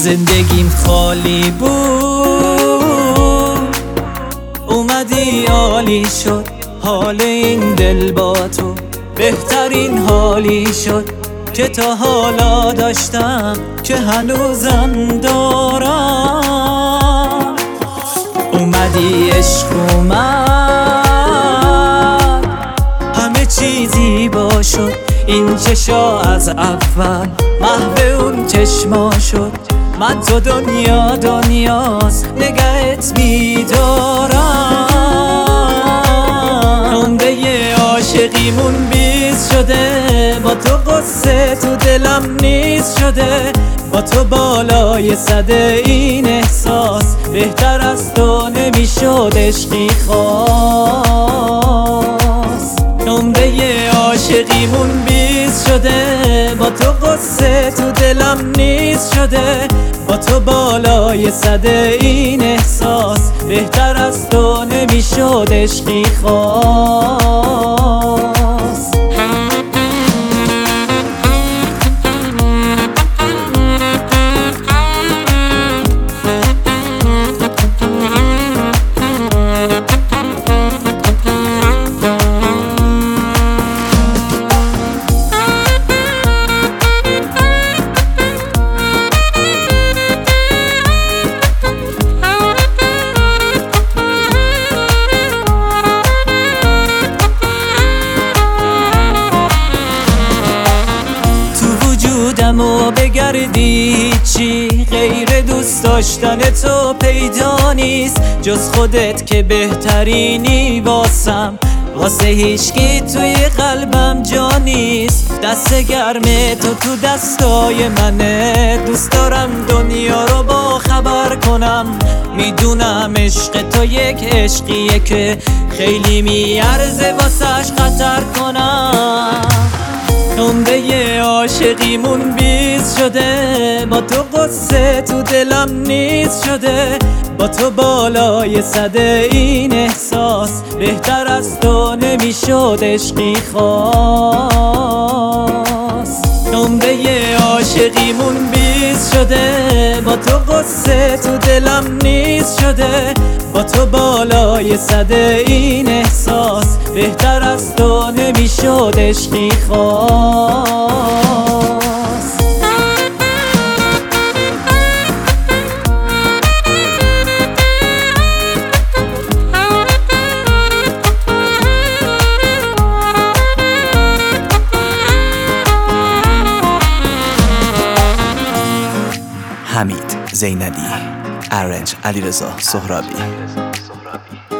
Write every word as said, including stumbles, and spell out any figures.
زندگیم خالی بود، اومدی عالی شد حال این دل با تو، بهترین حالی شد که تا حالا داشتم که هنوزم دارم. اومدی عشق اومد، همه چیزی با شد، این چشا از اول محو اون چشما شد. من تو دنیا دنیاست نگهت میدارم. نمره عاشقیمون بیز شده، با تو قصه تو دلم نیز شده. با تو بالای صده این احساس، بهتر از تو نمیشد عشقی خاص. نمره عاشقیمون بیز شده، با تو قصه تو دلم نیز شده. با تو بالای صده این احساس، بهتر از تو نمیشد عشقی خاص. و بگردی چی غیر دوست داشتن تو پیدا نیست، جز خودت که بهترینی واسم، واسه هیچکی توی قلبم جا نیست. دست گرم تو تو دستای منه، دوست دارم دنیا رو با خبر کنم. میدونم عشق تو یک عشقیه که خیلی میارزه واسش خطر کنم. نمره عاشقیمون بیز شده، با تو قصه تو دلم نیز شده. با تو بالای صده این احساس، بهتر از تو نمیشد عشقی خاص. نمره عاشقیمون بیز شده، با تو قصه تو دلم نیز شده. با تو بالای صده این احساس، بهتر از تو نمیشد عشقی خاص. حمید زینلی، ارنج علیرضا سهرابی.